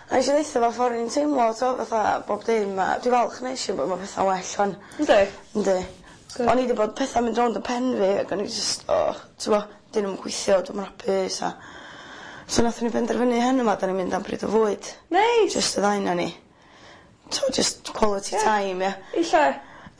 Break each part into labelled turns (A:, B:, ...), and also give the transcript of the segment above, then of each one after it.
A: A eisiau ddeitha fa ffordd ni'n teimlo, fatha bob dim. Dwi falch nes i bod mae pethau well fan.
B: Ynddi?
A: Ynddi. O'n i wedi bod pethau mynd rownd y pen fi, ac o'n i just, dyn nhw'n gweithio, dwi'n hapus, a... So nath ni benderfynu hyn yma, da ni'n mynd am bryd o fwyd.
B: Neis!
A: Just y ddau na ni. So, just quality time, ia.
B: I lle?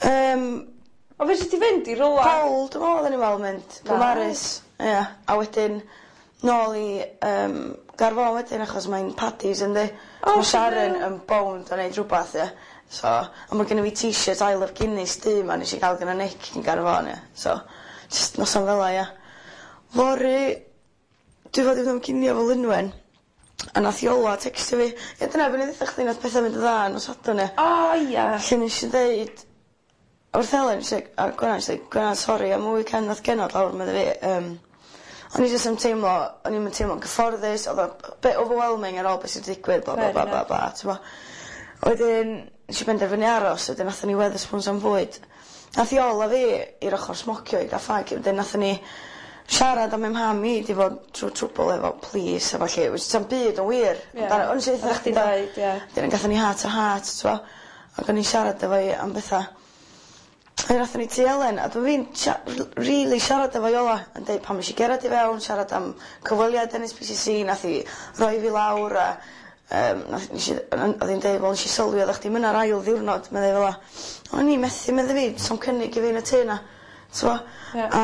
B: O fe ti fynd i rola?
A: Paul, dwi'n meddwl oedden ni fel mynd. Pwmaris, ia. A wedyn, nôl i Garfon wedyn, achos mae'n paddies yndi. Mae Sharon yn bound a neud rhywbeth, ia. So, a mae gen i fi t-shirt I Love Guinness du ma, nes i gael gyda Nick yn Garfon, ia. So, just noson fel ia. Fori, dwi fod i fod yn ginio fel unwen. A nath Iola textio fi. Ia, dyna fe ni ddechrau chdi nath pethau mynd y dda nos Sadwrn, ia.
B: O, ia.
A: Lle nes i ddeud, wrth Helen, a Gwenna, sori, am y weekend nath genod lawr medda fi. O'n i jyst yn teimlo, o'n i'n teimlo'n gyfforddus, oedd o bit overwhelming ar ôl beth sy'n digwydd, bla, t'mo. Wedyn, nes i benderfynu aros, wedyn nathon ni Wetherspoons am fwyd. Nath Iola fi i'r ochr smocio i gaffag, wedyn nathon ni siarad am mam i, di fod trwy trwbl efo please, a falle, wyt ti'n byd yn wir. O'n i sydd
B: chdi dweud, ie.
A: Wedyn gathon ni heart to heart, t'mo. Ac o'n i siarad efo i am bethau. A nathon ni ti Elen, a dwi'n really siarad efo Iola, yn deud pam eisiau gerad i fewn, siarad am cyfweliad NSPCC, nath i roi fi lawr, a oedd hi'n deud, wel, nes i sylwi, oedd chdi mynd ar ail ddiwrnod, meddai fel la. O'n i methu, meddai fi, so'n cynnig i fi yn y tu na. A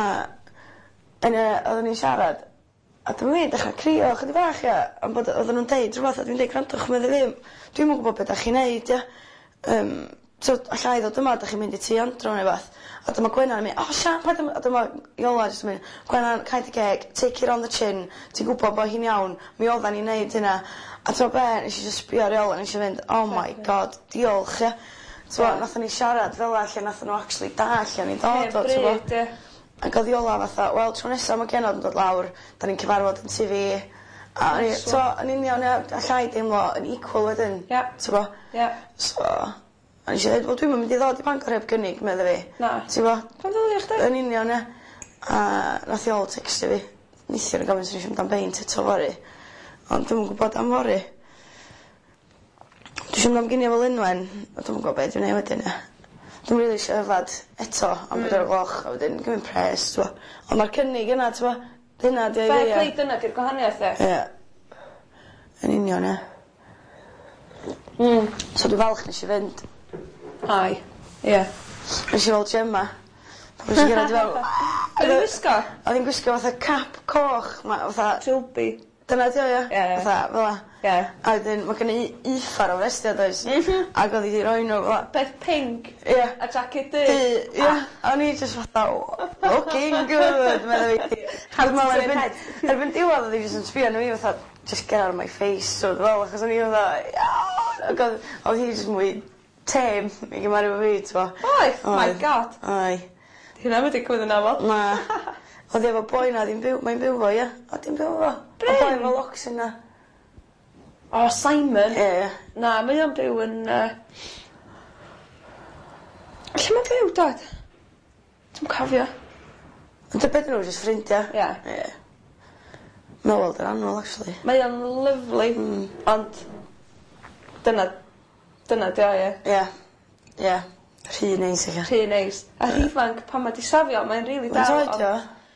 A: oedden ni'n siarad, a dwi'n mynd, dechrau crio, chydig bach, ia, am bod oedden nhw'n deud rhywbeth, a dwi'n deud, grandwch, meddai fi, dwi'n mwyn gwybod beth da chi'n neud, ia. So, allai ddod yma, da chi'n mynd i tu andro neu beth. A dyma Gwenna'n mynd, Sian, paid yma, a dyma Iola jyst yn mynd, Gwenna'n caid y geg, take it on the chin, ti'n gwybod bod hi'n iawn, mi oedden ni'n neud hynna. A dyma be, nes i just sbio ar Iola, nes i fynd, oh my god, diolch, ia. Dyma, nathon ni siarad fel lle nathon nhw actually dall, a ni dod o,
B: bryd, ie.
A: Ac oedd Iola fatha, wel, tro nesaf mae genod yn dod lawr, da ni'n cyfarfod yn TV. A yn union, allai deimlo yn equal wedyn, t'bo. So... A nes i ddweud, wel, dwi'n mynd i ddod i Bangor heb gynnig, medda fi.
B: Na.
A: Ti'n bo?
B: Pan ddod i chdi?
A: Yn union, ia. A nath Iol textio fi. Nithio'n gofyn sy'n eisiau mynd am beint eto fori. Ond dwi'n gwybod am fori. Dwi'n mynd am ginio fel unwen, a dwi'n gwybod beth dwi'n neud wedyn, ia. Dwi'n rili eisiau yfad eto am 4 o'r gloch, a wedyn gymryd pres, t'bo. Ond mae'r cynnig yna, t'bo. Dyna di ei fi, ia.
B: Fair play dyna di'r gwahaniaeth, ia.
A: Ia. Yn union, ia. So dwi'n falch nes i fynd.
B: Ai, ie.
A: Nes i fel Gemma. Nes i gyrraedd i fel...
B: Oedd hi'n gwisgo?
A: Oedd hi'n gwisgo fatha cap coch, fatha...
B: Trilby.
A: Dyna di o, ia?
B: Ie.
A: Fatha, fel la.
B: Ie.
A: A wedyn, mae gen i uffar o festiad oes. Ac oedd hi di roi nhw, fel la.
B: Beth pink.
A: Ie.
B: A jacket du.
A: Ie. A o'n i just fatha, looking good, medda fi. Erbyn diwedd oedd hi just yn sbio nhw i fatha, just get out of my face, so fel, achos o'n i fatha, iawn. Ac oedd hi just mwy têm i gymaru efo fi, t'bo.
B: Oes? My God.
A: Oi.
B: Hynna wedi cwyd yn aml.
A: Na. Oedd efo boi na, mae'n byw fo, ia? O, di'n byw fo.
B: Bryn?
A: O, boi efo locs yna.
B: O, Simon?
A: Ie.
B: Na, mae o'n byw yn... Lle mae'n byw, dad? Dwi'n cofio.
A: Ond y beth nhw, jyst ffrindiau?
B: Ie.
A: Ie. Mae'n weld yr anwl, actually.
B: Mae o'n lyflu, ond dyna di o, ie.
A: Ie. Ie. Rhy neis, eich.
B: Rhy neis. A rhy fanc pan mae di safio, mae'n rili dal.
A: Mae'n toed o?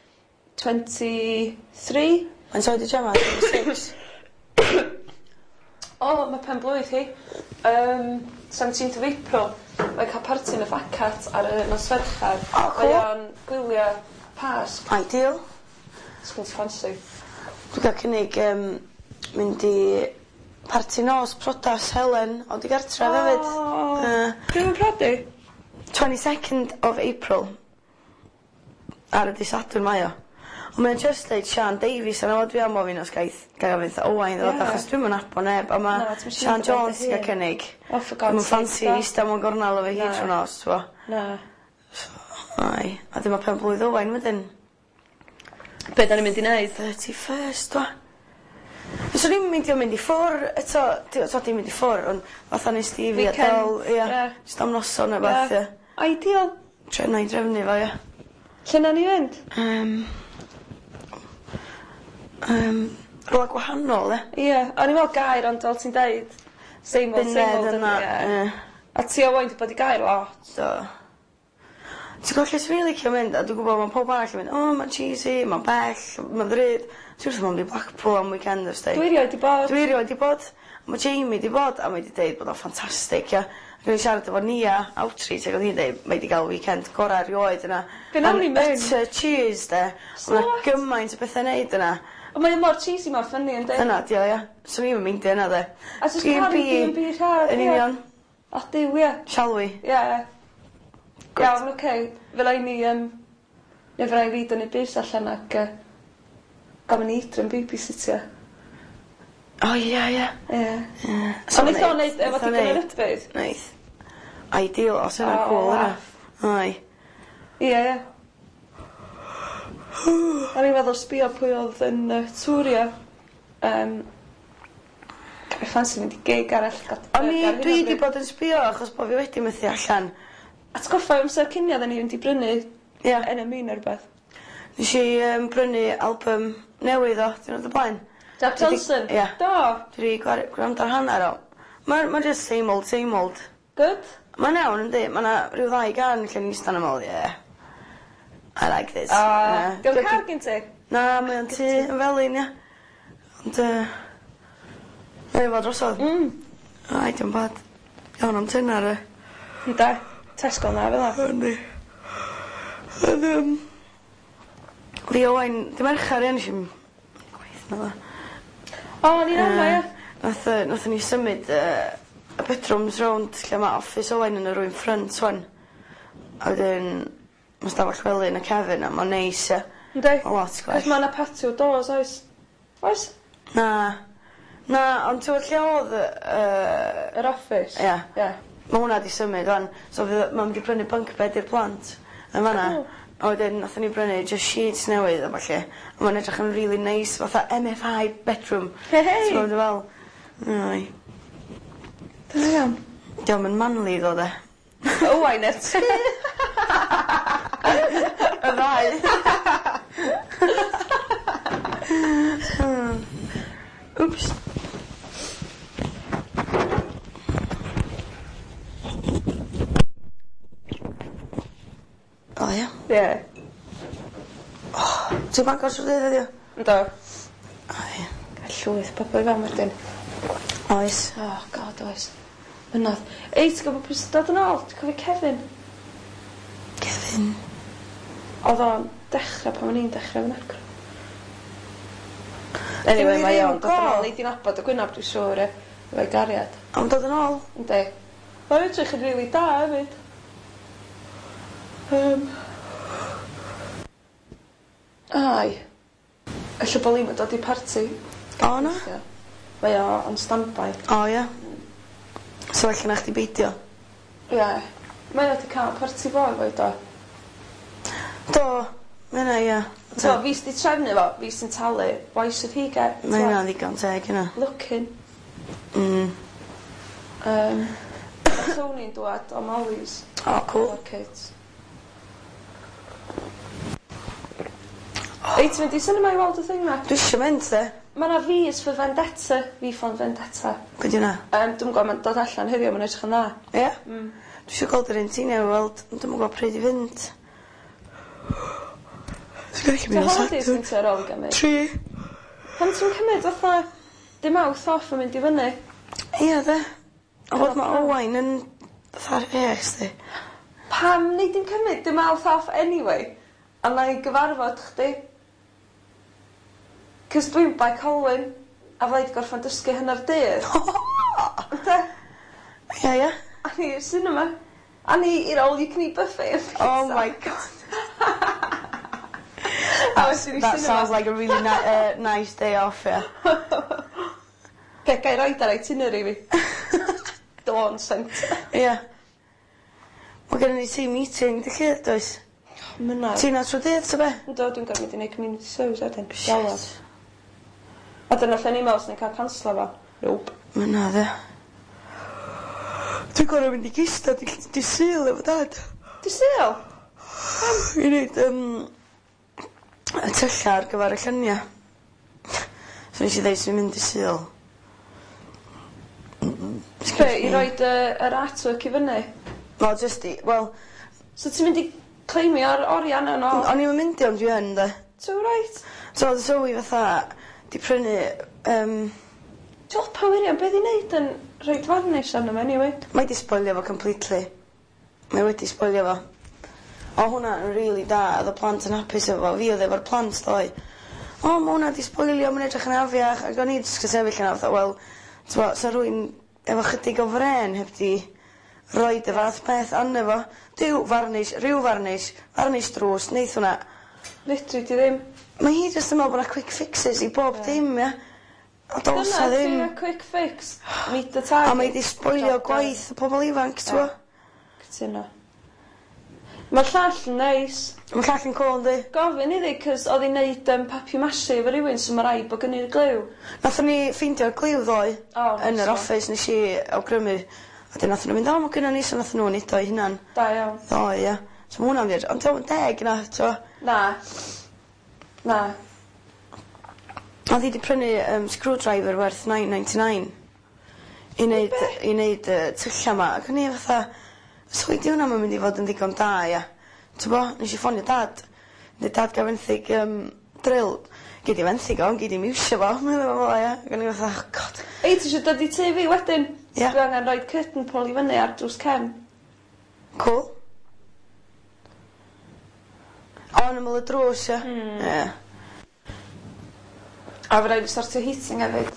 B: 23.
A: Mae'n toed i Gemma, 26.
B: O, mae pen blwydd hi. 17th of April. Mae'n cael parti yn y Facat ar y nosferchar.
A: O, cool.
B: Mae o'n gwylio Pasg.
A: Ideal.
B: Sgwnt ffansi.
A: Dwi'n cael cynnig mynd i parti nos prodas Helen o di gartra hefyd.
B: Pryd yn prodi?
A: 22nd of April. Ar y disadwr mae o. Ond mae'n just deud Sian Davies yn oed fi am ofyn os gaeth gael fynd Owain ddod achos dwi'n mynd abo neb a mae Sian Jones gael cynnig.
B: Oh, for God's sake.
A: Mae'n ffansi eista mewn gornal efo hi trwy nos, t'bo.
B: Na.
A: Ai, a dyma pen blwydd Owain wedyn.
B: Be da ni'n mynd i wneud?
A: 31st, t'bo. So ni'n mynd i ffwr, eto, di'n mynd i ffwr, ond fatha nes di fi adel, ia, just am noson o beth, ia.
B: Ideal.
A: Trena i drefnu fo, ia.
B: Lle na ni fynd?
A: Rola gwahanol,
B: Ie, o'n i'n meddwl gair, ond fel ti'n deud, same old,
A: yna.
B: A ti o wain di bod i gair lot.
A: Do. Ti'n gwybod lle sy'n licio mynd, a dwi'n gwybod mae pob arall yn mynd, mae'n cheesy, mae'n bell, mae'n ddryd. Ti'n gwybod mae'n mynd i Blackpool am weekend ys di?
B: Dwi erioed di bod.
A: Dwi erioed di bod. Mae Jamie di bod, a mae di deud bod o'n ffantastig, ia. Ac o'n i siarad efo Nia, Outreach, ac oedd hi'n deud, mae di gael weekend gorau rioed yna.
B: Fe nawn ni mynd.
A: Utter cheese, de. Mae'n gymaint o bethau neud yna.
B: O, mae'n mor cheesy, mor ffynnu yn dweud.
A: Yna, di o, ia. So ni'n mynd yna, de.
B: A jyst cael B&B rhad.
A: Yn union.
B: O, diw, ie.
A: Shall we?
B: Ie. Iawn, oce. Fel ein ni, neu fel ein fi dynnu bus allan ac gofyn i Idr yn babysitio.
A: O, ia, ia.
B: Ie. Ond neith o'n neud efo digon o rybydd?
A: Neith. Ideal, os yna'n cool yna. Ai.
B: Ie, ie. O'n i'n feddwl sbio pwy oedd yn Twrio. Gael ffansi mynd i gig arall.
A: Dwi di bod yn sbio achos bod fi wedi methu allan.
B: Atgoffa amser cinio dda ni wedi brynu yn y min o'r beth.
A: Nes i brynu album newydd o, dwi'n oedd y blaen.
B: Jack Johnson?
A: Ia.
B: Do.
A: Dwi wedi gwrando ar hanner o. Mae'n just same old.
B: Good?
A: Mae'n iawn yndi, mae'n rhyw ddau gan lle ni'n stan am ôl, yeah. I like this.
B: Diolch car gyn ti?
A: Na, mae'n ti yn felyn, ia. Ond, mae'n efo drosodd. Ai, diolch bad. Iawn am tynnar,
B: Da. Tesco na, fel o.
A: Yndi. Fi o wain, dim merchar iawn eisiau gweith na dda.
B: O, ni'n amma, ia.
A: Nath ni symud y bedrooms rownd lle mae office o wain yn y rwy'n ffrynt wan. A wedyn, mae stafell wely yn y cefn a mae'n neis, ia.
B: Ynddi?
A: O lot gwell.
B: Cos mae'n patio doors, oes? Oes?
A: Na, ond ti'n lle oedd
B: Yr office?
A: Ia.
B: Ia.
A: Mae hwnna di symud wan. So mae'n mynd i brynu bunk bed i'r plant yn fanna. A wedyn, nath ni brynu just sheets newydd a falle. A mae'n edrych yn really nice, fatha MFI bedroom.
B: Hei!
A: Ti'n gwybod fel? Ai.
B: Dyna iawn.
A: Diolch yn manly ddo, de.
B: O, wain et.
A: Y ddau. Oops. O, ia.
B: Ie.
A: Ti'n Bangor trwy'r dydd heddiw?
B: Ynddo.
A: O, ia.
B: Gael llwyth pobl i fewn wedyn.
A: Oes.
B: Oh, god, oes. Mynodd. Ei, ti'n gwybod pwy sy'n dod yn ôl? Ti'n cofio Kevin?
A: Kevin.
B: Oedd o'n dechrau pan o'n i'n dechrau fy'n acro. Anyway, mae o'n dod yn ôl. Nei di'n abod o gwynab, dwi'n siŵr, efo'i gariad.
A: Am dod yn ôl?
B: Ynddi. Mae'n edrych yn rili da, hefyd. Ai. Alla bod li'n dod i parti.
A: O, na?
B: Mae o on standby.
A: O, ia. So felly na chdi beidio?
B: Ie. Mae o wedi cael parti fo efo i do.
A: Do, mae yna, ia.
B: So, fi sydd wedi trefnu fo, fi sy'n talu, why should he get?
A: Mae yna ddigon teg yna.
B: Looking. Tony'n dwad o Molly's.
A: O, cool.
B: Kids. Ei, ti'n mynd i syni mai i weld y thing na?
A: Dwi eisiau mynd, de.
B: Mae yna V's for Vendetta. V for Vendetta.
A: Be di hwnna?
B: Dwi'n gwybod mae'n dod allan heddiw, mae'n edrych yn dda.
A: Ie? Dwi eisiau gweld yr un ti'n ei weld, ond dwi'n gwybod pryd i fynd. Ti'n gallu mynd o
B: holidays yn ti ar ôl i gymryd?
A: 3.
B: Pan ti'n cymryd fatha dim mouth off yn mynd i fyny?
A: Ie, de. O bod mae Owain yn fatha'r eich, di.
B: Pam ni dim cymryd dim mouth off anyway? A na i gyfarfod chdi. Cys dwi'n bai Colwyn a flaid gorffan dysgu hynna'r dydd. Ynde?
A: Ie, ie.
B: A ni i'r cinema. A ni i'r all you can eat buffet.
A: Oh my god. That sounds like a really nice day off, yeah.
B: Gai roed ar itinerary fi. Dawn sent.
A: Ie. Mae gen i team meeting, di lle, does?
B: Myna.
A: Ti'n trwy dydd, ta be?
B: Ynddo, dwi'n gorfod mynd i neud community service wedyn. Galad. A dyna lle ni mewn sy'n cael canslo fo. Nope.
A: Myna, dde. Dwi'n gorfod mynd i gista, di syl efo dad.
B: Di syl?
A: I wneud y tyllar ar gyfer y lluniau. So nes I ddeud sy'n mynd I syl.
B: Be, I roed yr artwork I fyny?
A: No, just well...
B: So ti'n mynd I claimio'r oriau yna?
A: O'n i'n mynd I ond dwi yn, de.
B: So, right.
A: So, oedd Zoe fatha, di prynu...
B: Dwi'n pa wirion, beth I wneud yn rhaid varnish arno fe, anyway?
A: Mae di spoilio fo completely. Mae wedi spoilio fo. O, hwnna yn really da, oedd y plant yn hapus efo. Fi oedd efo'r plant doi. O, mae hwnna di spoilio, mae'n edrych yn afiach. Ac o'n i jyst sefyll yna, fatha, wel, sa rwy'n efo chydig o fren heb di roed y fath beth arno fo. Dyw varnish, rhyw varnish drws, neith hwnna.
B: Literally, di ddim.
A: Mae hi jyst yn meddwl bod yna quick fixes I bob dim, ia. A dosa ddim.
B: Dyna, ti'n quick fix. Meet the target.
A: A mae di spoilio gwaith y pobl ifanc, t'wo?
B: Cytuno. Mae'r llall yn neis.
A: Mae llall yn cool, di.
B: Gofyn iddi, cys oedd hi'n neud papi masu efo rhywun, so mae rai bod gen i'r glyw.
A: Nathon ni ffeindio'r gliw ddoe yn yr office nes I awgrymu. A dyn nathon nhw mynd, o, mae gynna ni, so nathon nhw'n neud o'i hunan.
B: Da iawn.
A: Ddoe, ia. So mae hwnna'n fyr. Ond dwi'n deg yna, t'wo?
B: Na.
A: Oedd hi wedi prynu screwdriver werth £9.99 I wneud tylla ma. Ac o'n I fatha, swydi hwnna mae'n mynd I fod yn ddigon da, ia. T'w bo, nes I ffonio dad. Neu dad gael fenthyg drill. Gei di fenthyg o, gei di miwsio fo. Mae'n dweud fo, ia. Ac o'n I fatha, oh, god.
B: Ei, ti eisiau dod I tu fi wedyn?
A: Ia.
B: Dwi angen rhoi curtain pole I fyny ar drws cem.
A: Cool. O, yn ymwyl y drws, ia. Ie.
B: A fe rhaid I sortio heating hefyd.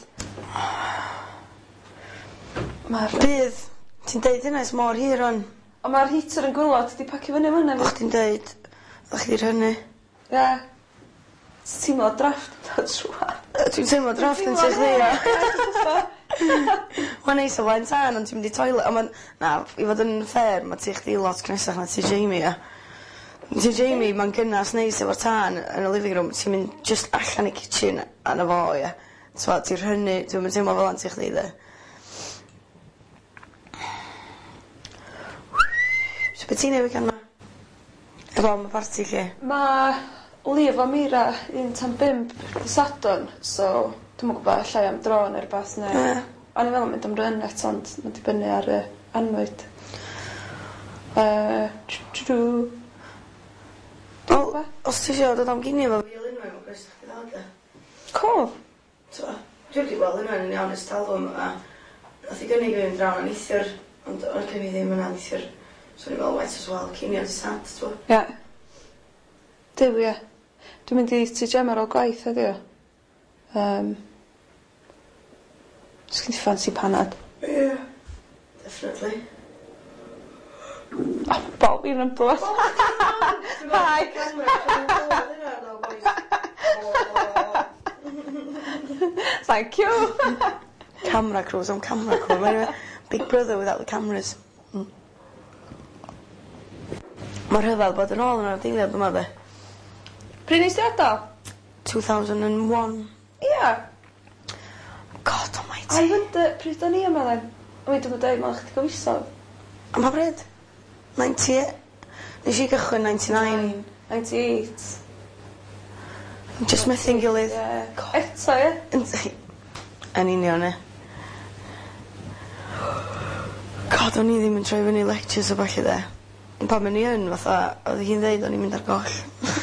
A: Bydd. Ti'n deud hynna ys mor hir o'n?
B: O mae'r heater yn gwylod, di pacio fyny fyny.
A: O'ch ti'n deud, o'ch chi'n rhynnu.
B: Ie. Ti'n teimlo drafft dod trwa.
A: Dwi'n teimlo drafft yn sy'ch ddi. Mae'n neis o flaen tân, ond ti'n mynd I toilet. Na, I fod yn fair, mae ti chdi lot cnesach na ti Jamie, ia. Ti Jamie, mae'n gynnas neis efo'r tân yn y living room. Ti'n mynd just allan I kitchen a'n fo, ia. Ti'n rhynnu, dwi'n mynd teimlo fel an ti chdi, dde. So, beth ti'n newid gan ma? Efo, mae parti lle?
B: Mae Liv o Mira 1/5 Sadwn, so dwi'n gwybod llai am dro neu rhywbeth neu... O'n i'n meddwl mynd am ryn eto, ond mae'n dibynnu ar anwyd.
A: Os ti eisiau dod am ginio fo fi o Lunwen, mae'n gwrs chdi ddod e.
B: Cool.
A: Dwi wedi gweld Lunwen yn iawn ys talwm a nath I gynnig fi'n drawn yn eithir, ond o'n cynnig ddim yn eithir. So ni'n meddwl waith as well, cinio di sant, t'wo?
B: Ie. Dyw, ie. Dwi'n mynd I ti gem ar ôl gwaith, heddiw. Sgyn ti fancy panad?
A: Ie, definitely.
B: O, Bob i'n ymblwad. Hi. Thank you.
A: Camera crews, I'm camera crew. Mae'n Big Brother without the cameras. Mae'r rhyfel bod yn ôl yn o'r deiliad yma, be?
B: Pryd nes ti adael?
A: 2001.
B: Ie.
A: God almighty.
B: I wonder, pryd o'n I yma then? O, dwi'n mynd dweud, mae'n chdi gofisodd.
A: Am pa bryd? 98. Nes I gychwyn 99.
B: 98.
A: Just methu'n gilydd.
B: Eto, ie?
A: Yn union, e. God, o'n I ddim yn troi fyny lectures o falle, de. Ond pan mynd I yn, fatha, oedd hi'n ddeud o'n i'n mynd ar goll.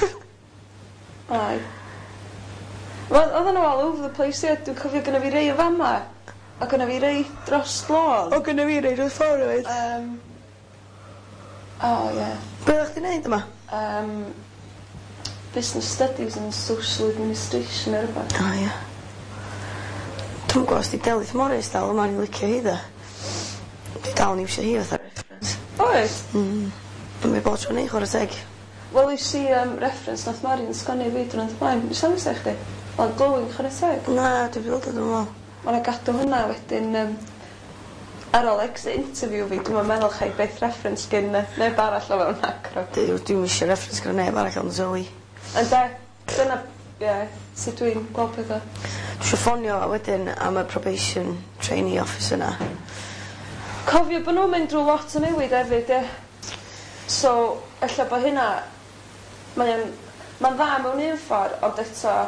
B: Ai. Oedd yna all over the place, ie. Dwi'n cofio gynna fi rei o fama. A gynna fi rei dros glodd.
A: O, gynna fi rei dros ffordd, oed?
B: O, ie.
A: Be o'ch ti'n neud yma?
B: Business Studies and Social Administration neu rhywbeth.
A: O, ie. Dwi'n gwybod os di Delyth Morris dal yma ni'n licio hi, da. Di dal ni eisiau hi fatha reference.
B: Oes?
A: Dwi'n mynd bod tro'n eich o'r teg.
B: Wel, i si reference nath Mari'n sgwennu fi drwy'n ymlaen. Ys am ysau chdi? Wel, glowing chwarae teg.
A: Na, dwi'n ddod yn ôl.
B: Mae'n gadw hwnna wedyn ar ôl exit interview fi. Dwi'n meddwl chai beth reference gyn neb arall o fewn acro.
A: Dwi'n eisiau reference gyda neb arall ond Zoe.
B: Yn de, dyna, ie, sut dwi'n gweld pethau.
A: Dwi'n eisiau ffonio wedyn am y probation trainee office yna.
B: Cofio bod nhw'n mynd drwy lot o newid hefyd, ie. So, ella bod hynna, mae'n dda mewn un ffordd, ond eto,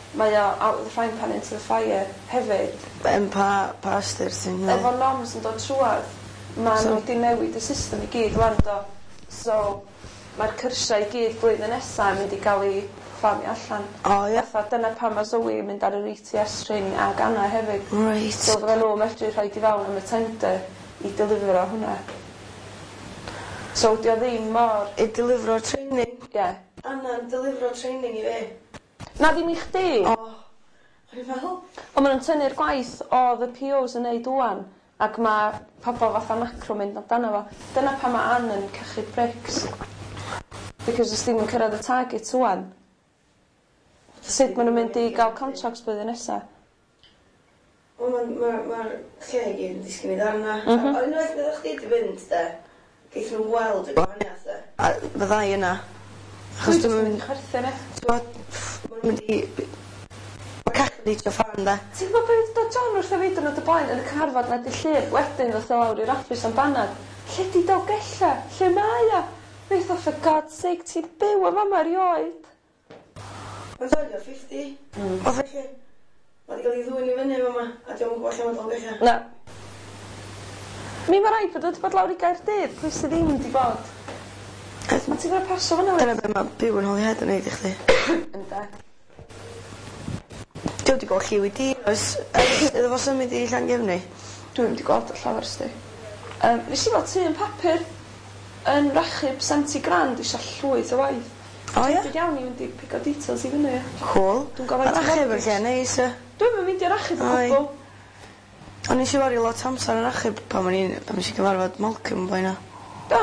B: Mae o out of the frying pan into the fire hefyd.
A: Pa ystyr ti'n...
B: Efo noms yn dod trwad, mae nhw wedi newid y system i gyd wan do. So, mae'r cyrsiau i gyd blwyddyn nesaf yn mynd i gael ei ffamio allan.
A: O, ie.
B: Fatha, dyna pan mae Zoe yn mynd ar yr ETS training ag Anna hefyd.
A: Right.
B: So, fydda nhw medru rhoi i fewn am y tender i delifero hwnna. So, di o ddim mor...
A: I delifro training?
B: Ie. Yeah.
A: Anna'n delifro training i fi?
B: Na ddim i chdi.
A: O, o'n i'n meddwl?
B: Ond maen nhw'n tynnu'r gwaith o the POs yn neud wan, ac mae pobl fatha macro mynd amdano fo. Dyna pan mae Ann yn cachu brics. Because os ddim yn cyrraedd y target wan. Sut maen nhw'n mynd i gael contracts blwyddyn nesaf?
A: Wel, mae'r lle i gyd yn disgyn i ddarna. Ond unwaith byddwch chi wedi fynd, de, geith nhw weld y gwahaniaeth, de. A bydda i yna. Achos dwi'n mynd...
B: chwerthin e.
A: Mae'n mynd i... Mae cach yn eich o fan, de.
B: Ti'n gwybod beth dod John wrth y fyd yn y blaen yn y carfod na di llun wedyn ddoth o lawr i'r office am banad. Lle di Dolgella? Lle mae o? Neith o, for God's sake, ti'n byw am yma erioed.
A: Mae'n dod o 50. O felly, mae di gael ei ddwy'n i fyny yma, a diolch yn gwybod lle mae Dolgella.
B: Na. Mi mae rhaid bod wedi bod lawr i Gaerdydd, pwy sydd ddim wedi bod. Mae ti'n gwybod pasio fyna?
A: Dyna beth mae byw yn Holyhead yn neud i chdi.
B: Ynda.
A: Dwi wedi gweld lliw i di, oes iddo fo symud i Llangefni?
B: Dwi'n wedi gweld y llawer sti. Nes i fel tu yn papur yn rachub 70 grand eisiau llwyth o waith.
A: O ie?
B: Dwi'n iawn i fynd i pigo details i fyny.
A: Cool.
B: Dwi'n gofio...
A: A rachub yn lle neis, e?
B: Dwi'n mynd i rachub o gwbl.
A: O'n eisiau wario lot amser yn rachub pan eisiau cyfarfod Malcolm yn boina.
B: Da.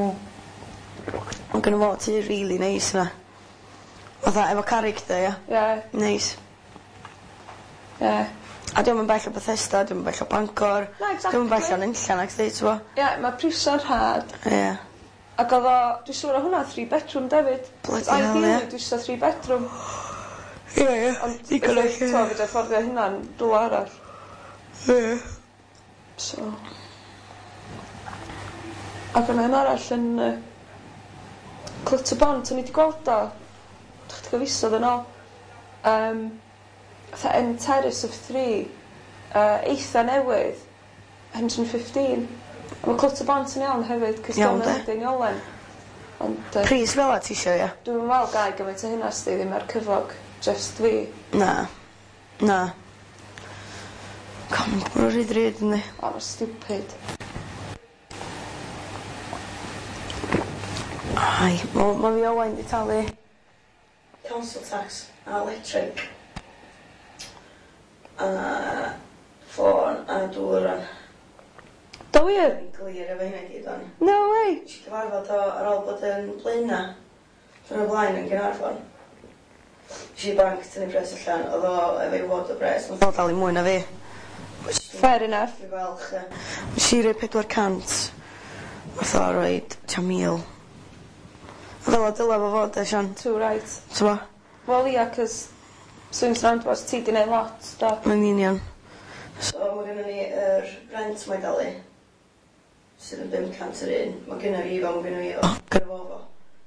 A: Ond gynnu fo ti really neis yna. Fatha efo character, ia?
B: Ie.
A: Neis.
B: Ie.
A: A diolch yn bell o Bethesda, diolch yn bell o Bangor.
B: Na, exactly.
A: Diolch yn bell o Nynllan, ac dweud, ti'n bo?
B: Ie, mae priso'n rhad.
A: Ie.
B: Ac oedd o, dwi'n siŵr o hwnna 3 bedroom, David.
A: Bloody hell, ie.
B: Ideally, dwi'n siŵr 3 bedroom.
A: Ie.
B: Ond,
A: Digon o lle.
B: to, fydda fforddio hynna'n rhywle arall.
A: Ie.
B: So. Ac yna hyn arall yn Clutterbond, o'n i wedi gweld o. Dwi'n gyfisodd yn ôl. Fatha yn Terrace of 3, eitha newydd, 115. A mae Clutterbond yn iawn hefyd, cys
A: Iawn,
B: dwi'n
A: de.
B: mynd i'n Iolen. Ond
A: Pris fel a ti isio, ia?
B: dwi'n meddwl gai gymaint o hynna sti ddim ar cyfog, just fi.
A: Na. Na. Com, mae'n rhyd yn di.
B: O, mae'n stupid.
A: Ai, mae fi Owain di talu council tax a electric a ffôn a dŵr an.
B: Do wir?
A: Yn glir efo hynna gyd o'n.
B: No way.
A: Eisiau cyfarfod o ar ôl bod yn Blaena rhan o blaen yn Gaernarfon. Eisiau banc tynnu pres allan, oedd o efo i wod o bres, oedd o dal i mwy na fi.
B: Fair enough.
A: Fi falch, e. Nes i roi 400, oedd o roed 100,000. Fel o dyle fo fod, e, Sian.
B: Too right.
A: T'mo?
B: Wel, ia, cys swings roundabouts, ti di neud lot, do.
A: Mae'n union. So, mae gennym ni yr rent mae'n dalu, sydd yn 500 yr un. Mae gennym fi fo, mae gennym fi o. Gennym fo.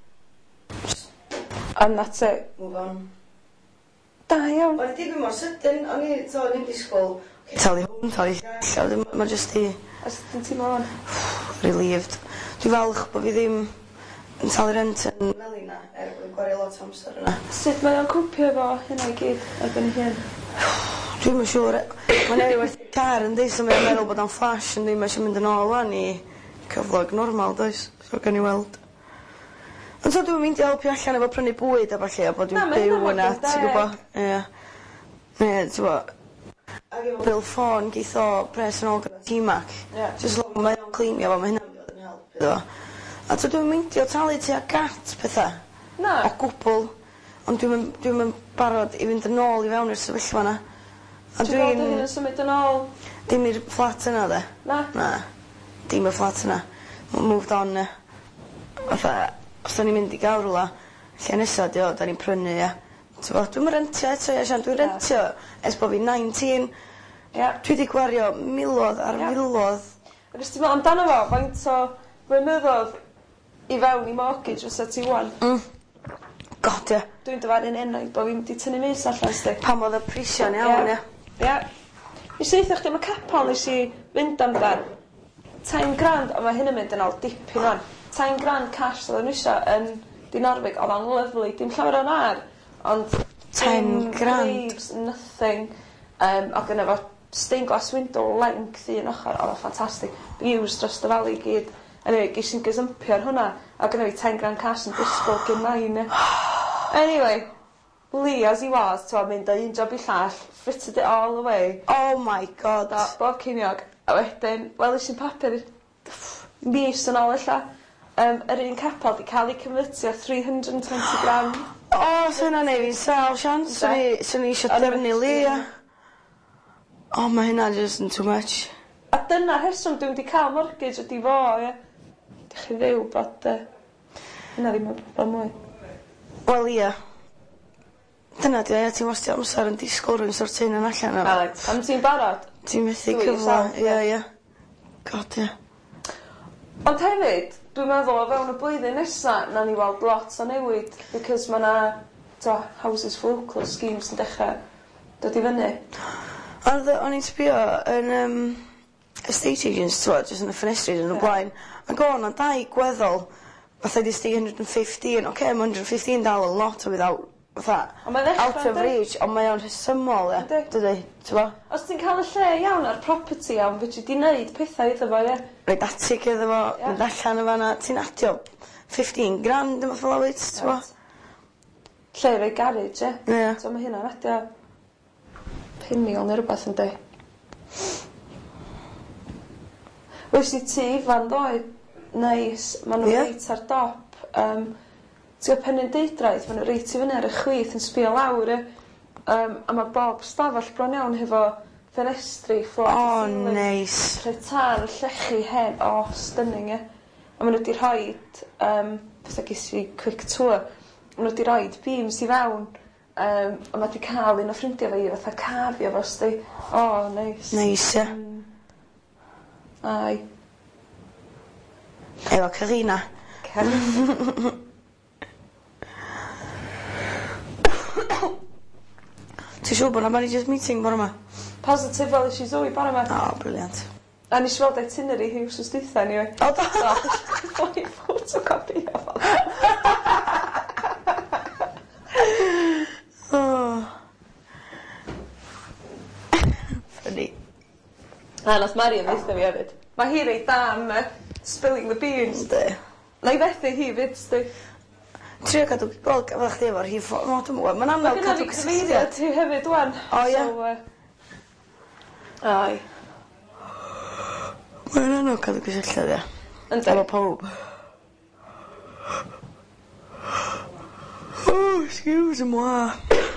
B: And that's it.
A: Move on.
B: Da iawn.
A: O'n i digwyd mor sydyn, o'n i ddim disgwyl. Talu hwn, talu llall, mae jyst i...
B: Os ydyn ti'n meddwl?
A: Relieved. Dwi'n falch bod fi ddim yn talu rent yn Melina, bod fi'n gwario lot o amser yna.
B: Sut mae o'n cwpio efo hynna i gyd erbyn hyn?
A: Dwi'n yn siŵr. Mae'n eri werth car yn dis, so mae'n meddwl bod o'n flash yn ddim eisiau mynd yn ôl wan i cyflog normal, does? So gan i weld. Ond so dwi'n mynd i helpu allan efo prynu bwyd a falle, a bod dwi'n byw yna, ti'n gwybod? Ie. Ie, ti'n gwybod? Ac efo bil ffôn geith o pres yn ôl gyda T-Mac. Just lo, mae o'n cleanio fo, mae hynna'n bod yn helpu iddo. A so dwi'n mynd i o talu ti a gat pethau.
B: Na.
A: O gwbl. Ond dwi'n mynd barod i fynd yn ôl i fewn i'r sefyllfa yna. A
B: Ti'n gweld hyn yn symud yn ôl?
A: Dim i'r fflat yna, de?
B: Na.
A: Na. Dim i'r fflat yna. Moved on, ne. Fatha, os da ni'n mynd i gael rwla, lle nesaf, dio, da ni'n prynu, ia. Dwi'n rentio eto, ia, Sian. Dwi'n rentio es bod fi'n 19.
B: Ia.
A: Dwi wedi gwario milodd ar milodd.
B: Rys ti'n meddwl amdano fo, faint o flynyddoedd i fewn i mortgage os ti wan?
A: God, ie.
B: Dwi'n dyfaru'n enau bod fi'n wedi tynnu mis allan sti.
A: Pam oedd y prisio'n iawn, ie.
B: Ie. Nes i eithaf chdi, mae capel nes i fynd amdan. £10,000, ond mae hyn yn mynd yn ôl dipyn o'n. £10,000 cash oedd yn isio yn Dinarfig, oedd o'n lyflu. Dim llawer o'n ar, ond...
A: £10,000?
B: Graves, nothing. O gyda fo stained glass window length un ochr, oedd o'n ffantastig. Views dros dy falu i gyd. Anyway, ges i'n gysympio ar hwnna, a gyda fi £10,000 cash yn disgwyl gyn nain. Anyway, Lee as he was, ti'n mynd o un job i llall, fritted it all away.
A: Oh my god.
B: A bob cyniog. A wedyn, wel ys i'n papur mis yn ôl illa. Yr un capel di cael ei convertio £320,000.
A: O, so hynna neu fi'n sal sians. Swn i eisiau drefnu Lee, ie. O, mae hynna just yn too much.
B: A dyna'r rheswm dwi'n wedi cael mortgage ydi fo, ie. Dych chi ddew bod hynna ddim yn problem mwy.
A: Wel, ie. Dyna di, ie, ti'n wastio amser yn disgwyl rwy'n sortio un yn allan.
B: Alex, am ti'n barod?
A: Ti'n methu
B: Dwi
A: cyfla,
B: yourself,
A: ie, ie. God, ie.
B: Ond hefyd, dwi'n meddwl o fewn y blwyddyn nesaf na ni weld lot o newid, because mae yna houses for local schemes yn dechrau dod i fyny.
A: O'n i'n sbio yn estate agents, jyst yn y ffenestri yn y blaen, ac o'n a dau gweddol, fatha di 115, oce, mae 115 dal a lot o without, fatha,
B: Ond mae ddechrau,
A: out of reach, ond mae o'n rhesymol, ie,
B: Yndi.
A: dydy, ti'n bo?
B: Os ti'n cael y lle iawn ar property iawn, fyddi di wneud pethau iddo fo, ie?
A: Rhaid atig iddo fo, mynd allan o fanna, ti'n adio £15,000 yma fel awyd, ti'n bo?
B: Lle rei garage, ie?
A: Ie.
B: So mae hynna'n adio 5,000 neu rhywbeth yn dweud. Wys i ti fan ddoe, neis, maen nhw
A: Ie.
B: reit ar dop. Ti'n gwybod pen yn deidraeth, maen nhw reit i fyny ar y chwith yn sbio lawr, a mae bob stafell bron iawn hefo ffenestri, fflot
A: O, neis.
B: Rhetan, llechi, hen, stunning, ie. A maen nhw wedi rhoi, fatha ges i quick tour, maen nhw wedi rhoi beams i fewn, a mae wedi cael un o ffrindiau fe i fatha cafio fo, sti. O, neis.
A: Neis, ie.
B: Ai.
A: Efo Carina. Ti'n siŵr bod na managers meeting bore yma?
B: Positive fel ys i Zoe bara yma.
A: O, briliant.
B: A nes i weld itinerary hi wrth ystwytha ni, oi.
A: O, da!
B: Fwy ffotocopy o fo.
A: Funny.
B: A nath Mari yn ddeitha fi hefyd. Mae hi reit am spilling the beans.
A: Ynddi.
B: Na i fethu hi fyd, sti.
A: Trio cadw gweld gafodd chdi efo'r hi ffo... Mae'n
B: Mae
A: anodd
B: gyda
A: cadw
B: fi cyfeiriad hi hefyd, wan.
A: O, ie?
B: Ai.
A: Mae'n anodd cadw gysylltiad, ie.
B: Ynddi.
A: Efo pawb. Oh, excuse moi.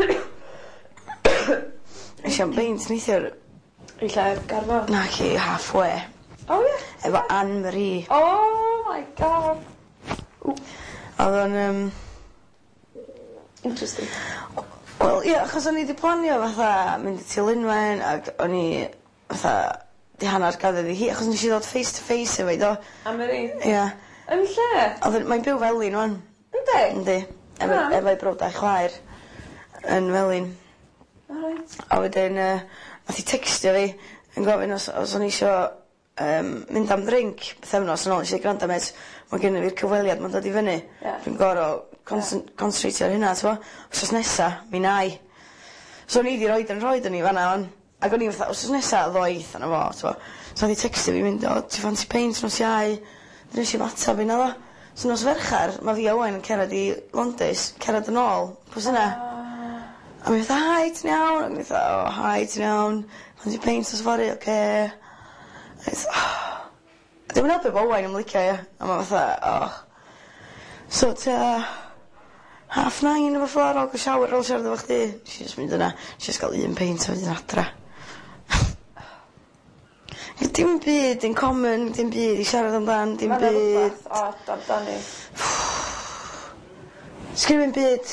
A: Eisiau'n beint neithiwr.
B: I lle garfod.
A: Na chi, halfway.
B: O, ie.
A: Efo Anne-Marie.
B: Oh my god.
A: Oedd o'n...
B: Interesting.
A: Wel, ie, achos o'n i wedi planio fatha mynd i Tulunwen ac o'n i fatha di hanner gaddedd i hi, achos nes i ddod face to face efo i do.
B: Ameri.
A: Ie.
B: Yn lle?
A: Mae'n byw felin wan.
B: Ynddi?
A: Yndi. Efo'i brod a'i chwaer yn felin.
B: Alright.
A: A wedyn, nath i textio fi yn gofyn os o'n i isio mynd am drink bythefnos yn ôl, eisiau gwrando met, mae gen i fi'r cyfweliad, mae'n dod i fyny. Dwi'n gorau concentrate ar hynna, ti'n bo? Os nesa, mi nai. So o'n i wedi roed yn i fanna, ac o'n i fatha, os nesa, ddoeth yna fo, ti'n bo? So nath i textio fi mynd, o, ti fancy paint nos iau, dyn eisiau matab i na ddo. So nos ferchar, mae fi a Owen yn cerad i Londis, cerad yn ôl, pwys yna. A mi fatha, hi, ti'n iawn? Ac mi fatha, o, hi, ti'n iawn? Fancy paint os fori, oce. Dwi'n mynd helpu bo Owen yn licio, ie. A ma fatha, So, ta... 9:30 efo fflor, o, go siawr ar ôl siarad efo chdi. Nes i just mynd yna, nes i just gael un peint a wedyn adra. Dim byd yn common, dim byd i siarad amdan, dim byd.
B: Mae'n rhywbeth odd amdani.
A: Sgrifin byd.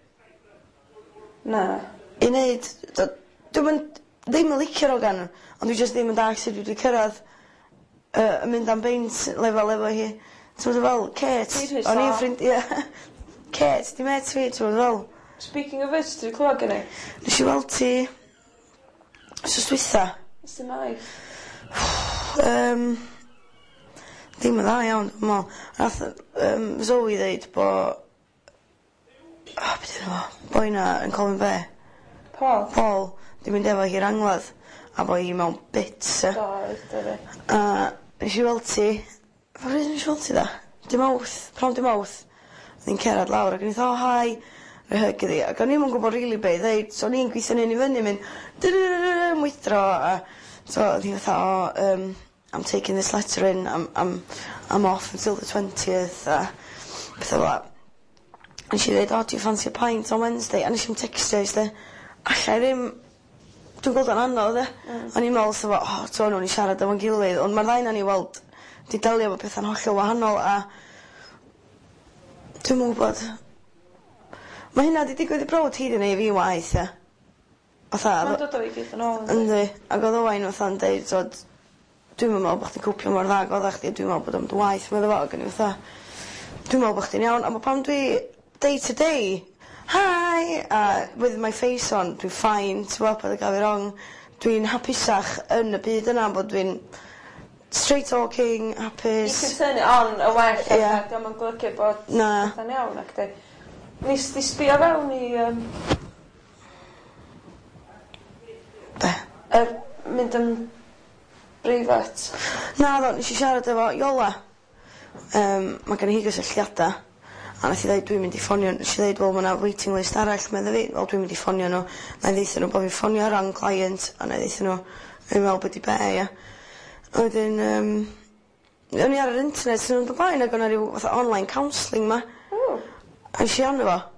B: Na.
A: I wneud, dwi'n ddim yn licio'r ogan, ond dwi just ddim yn dag sut dwi wedi cyrraedd yn mynd am beint lefel efo hi. Ti'n meddwl fel, Kate, o'n i'n ffrind, ie. Kate, di met fi, ti'n fel.
B: Speaking of which, dwi'n clywed gen i.
A: Nes i weld ti... Sos dwytha.
B: Ys di mai.
A: Ddim yn dda iawn, dwi'n meddwl. Nath Zoe ddeud bo... beth ydyn nhw? Boi na yn Colin Bay.
B: Paul?
A: Paul, di mynd efo hi'r angladd. A bo hi mewn bits,
B: Do, ydw fi.
A: A nes i weld ti... Fa rydyn nes i weld ti da? Dim awth, prawn dim awth. Ni'n cerad lawr ac o'n i ddo, hai, rhoi hyg iddi. Ac o'n i'm yn gwybod rili be i ddeud, so ni'n gweithio ni'n i fyny, mynd mwydro. A so oedd hi fatha, I'm taking this letter in, I'm off until the 20th. A beth o fa. Nes i ddeud, do you fancy a pint on Wednesday? A nes i'n textio, ysde. Alla i ddim... Dwi'n gweld o'n anodd, O'n i'n meddwl, so to nhw'n i siarad efo'n gilydd, ond mae'r ddau na ni weld di delio efo pethau'n hollol wahanol, a dwi'n gwybod. Mae hynna di digwydd i brawd hi di neu fi waith, ia.
B: Mae'n dod o fi gyd yn ôl.
A: Ynddi, ac oedd Owain fatha'n deud, dwi'n meddwl bod chdi'n cwpio mor dda godda chdi, dwi'n meddwl bod o'n dy waith, meddwl fo, ac o'n i fatha, dwi'n meddwl bod chdi'n iawn, a pam dwi day to day, hi, with my face on, dwi'n fine, ti'n bod, bod y gael fi wrong, dwi'n hapusach yn y byd yna, bod dwi'n straight talking, hapus.
B: You can turn it on y well,
A: Ie.
B: diolch yn golygu bod
A: Na.
B: pethau'n iawn ac di. Nis di sbio fewn i
A: Be?
B: mynd yn breifat.
A: Na ddo, nes i siarad efo Iola. Mae gen i hi gysylltiadau. A nath i ddeud, dwi'n mynd i ffonio, nes i ddeud, wel, mae'na waiting list arall, medda fi, wel, dwi'n mynd i ffonio nhw. Na i ddeithio nhw bod fi'n ffonio rhan client, a na i ddeithio nhw, yn meddwl bod i be, ia. A wedyn, o'n i ar yr internet, yn dod blaen, ac o'na rhyw fatha online counselling ma. A nes i anna fo.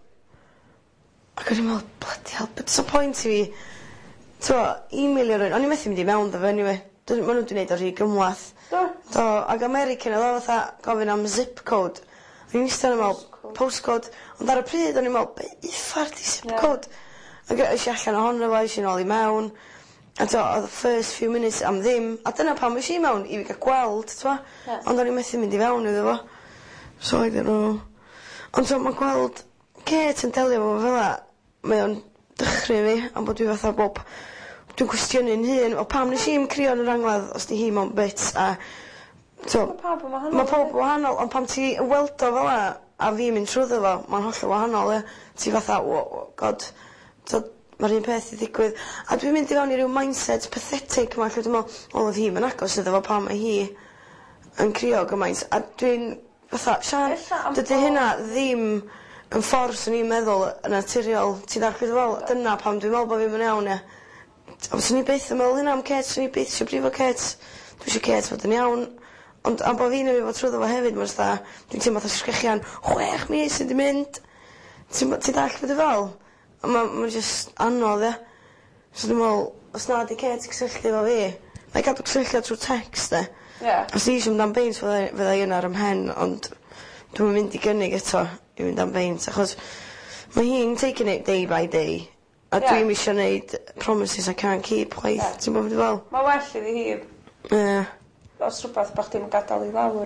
A: Ac o'n i'n meddwl, bloody hell, beth so point i fi, t'wo, e-mailio rhywun, o'n i'n methu mynd i mewn dda fe, anyway. Maen nhw wedi gwneud o rhy gymlaeth. Do, ag American, oedd o fatha gofyn am zip code. O'n i'n eistedd yn meddwl, postcode, ond ar y pryd o'n i'n meddwl, be uffar di zip code? Ac eis i allan ohono fo, eis i nôl i mewn, a t'wo, oedd y first few minutes am ddim, a dyna pam eis i mewn, i fi gael gweld, t'wo, ond o'n i'n methu mynd i fewn iddo fo. So, I don't know. Ond so, mae'n gweld, Kate yn delio fo fel la, mae o'n dychru fi, am bod dwi fatha bob, dwi'n cwestionu'n hun, o pam nes i'n crio yn yr angladd os di hi mewn bits, a so, mae pob yn wahanol, ond pam ti yn weld o fel la, a fi mynd trwyddo fo, mae'n holl wahanol, ti fatha, god, mae'r un peth i ddigwydd. A dwi'n mynd i fewn i ryw mindset pathetic yma, lle dwi'n meddwl, oedd hi mae'n agos iddo fo pam mae hi yn crio gymaint. A dwi'n fatha, Sian, dydy hynna ddim yn ffordd sy'n i'n meddwl yn naturiol. Ti ddech beth fel, dyna pam dwi'n meddwl bod fi'n iawn, ia. Os o'n i byth yn meddwl hynna am Kate, os o'n i byth eisiau brifo Kate, dwi eisiau Kate fod yn iawn. Ond am bod fi'n efo trwyddo fo hefyd, mae'n dda, dwi'n teimlo fatha sgrechian 6 mis sydd wedi mynd. Ti dall fod y fel? Mae'n just anodd, ia. So dwi'n meddwl, os na di Kate cysylltu efo fi, na i gadw cysylltu trwy text, Os di eisiau mynd am beint, fydda i yna ar ymhen, ond dwi'n mynd i gynnig eto i fynd am beint, achos mae hi'n taking it day by day. A dwi'n eisiau gwneud promises I can't keep, chwaith. Ti'n bod fod i fel?
B: Mae well iddi hi. Os rhywbeth bach dim yn gadael i lawr,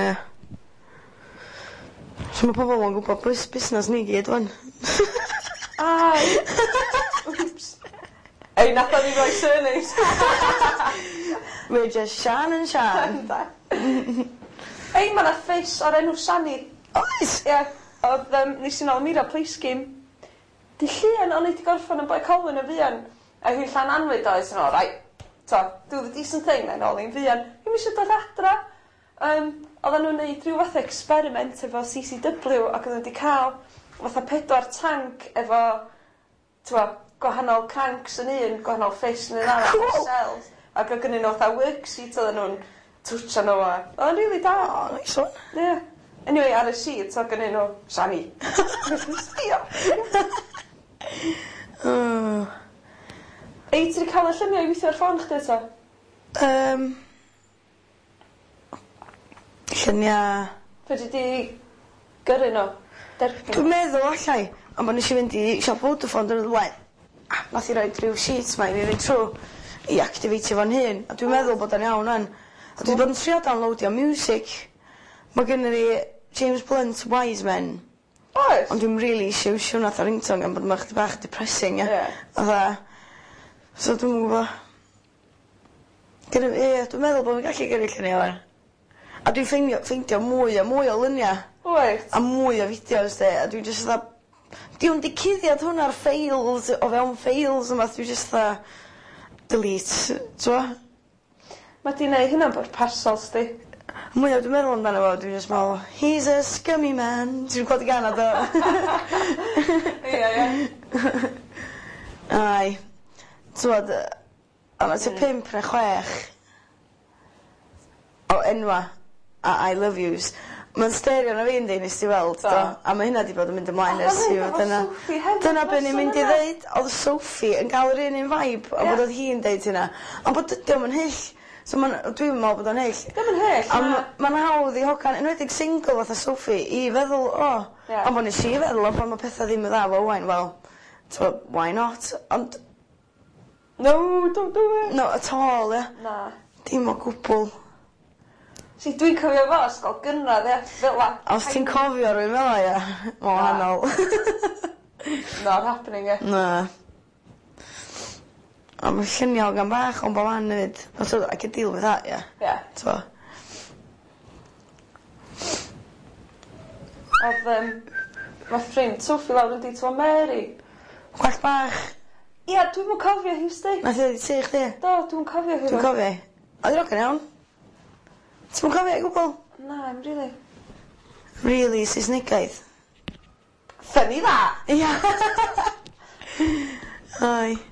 A: So mae pobl yn gwybod busnes ni gyd, wan.
B: Ai! Oops. Ei, nath o'n i roi surnames.
A: We're just Sian and Sian.
B: Ei, mae na ffys o'r enw Sani.
A: Oes?
B: Ie, oedd nes i nôl Mira Police Game. Di llun o'n i wedi gorffan yn boi Colin y fuan. A hi'n llan anwyd oes yn ôl, rai. Do the decent thing, na'n ôl i'n fuan. Hi'n eisiau dod adra. Oedden nhw'n neud rhyw fath experiment efo CCW ac oedden nhw wedi cael fatha 4 tank efo gwahanol cranks yn un, gwahanol ffys yn un arall o'r cells. Ac oedd gynnu nhw fatha worksheet oedden nhw'n twtio nhw a. Oedden rili da.
A: O, nice one.
B: Ie. Anyway, ar y sheet oedd gynnu nhw Sani. Sbio. Ei, ti wedi cael y lluniau i weithio ar ffôn chdi eto?
A: Lluniau...
B: Fe di gyrru nhw?
A: Dwi'n meddwl allai, ond bod nes i fynd i siop Vodafone dyn nhw'n dweud, nath i roi rhyw sheets ma i fi fynd trwy i activatio fo'n hun, a dwi'n meddwl bod o'n iawn an. A dwi'n bod yn trio downloadio music. Mae gen i James Blunt, Wise Men,
B: Oes?
A: Ond dwi'n really siwsio nath o ringtone gan bod ma' chdi bach depressing, ie.
B: Ie.
A: Fatha... So dwi'n gwybod... Dwi'n meddwl bod fi'n gallu gyrru lluniau fan. A dwi'n ffeindio mwy o lyniau.
B: Wyt?
A: A mwy o fideos, de. A dwi'n just fatha... Dwi'n di cuddiad hwnna'r ffeils, o fewn ffeils yma. Dwi'n just fatha... Delete, t'wo?
B: Mae di neud hynna'n bwrpasol, sti.
A: Mwy o dwi'n meddwl amdano fo, dwi'n just meddwl, he's a scummy man. Ti'n gwybod i ganad o?
B: Ie.
A: Ai. T'wod, yma ti 5 neu 6 o enwa a I love yous. Mae'n stereo na fi yndi nes ti weld, do? A mae hynna di bod yn mynd ymlaen ers i'w. Dyna be ni'n mynd i ddeud. Oedd Sophie yn cael yr un vibe o bod oedd hi'n deud hynna. Ond bod dydy o'n hyll. So dwi'n meddwl bod o'n hyll.
B: Dim yn hyll,
A: Mae'n hawdd i hogan, enwedig single fatha Sophie, i feddwl, ond bod nes i feddwl, ond bod mae pethau ddim yn dda, well, why not? Ond...
B: No, don't do it.
A: No, at all, ie.
B: Na.
A: Dim o gwbl.
B: Si, dwi'n cofio fo, ysgol gynradd, ie. Fel la.
A: Os ti'n cofio rwy'n fel ia, mae'n wahanol.
B: Not happening, ie.
A: Na. A mae lluniau gan bach o'n bolan hefyd. So, I could deal with that, yeah.
B: Ie.
A: So.
B: Oedd, mae ffrind Sophie lawr yn dito Mary.
A: Gwell bach.
B: Ie, dwi'n mwyn cofio hi, sti.
A: Nath i ddweud ti chdi?
B: Do, dwi'n cofio hi.
A: Dwi'n cofio. Oedd i'n ocan iawn? Ti'n mwyn cofio i gwbl?
B: Na, I'm really.
A: Really, Saesnigaeth?
B: Ffynnu dda!
A: Ia. Ai.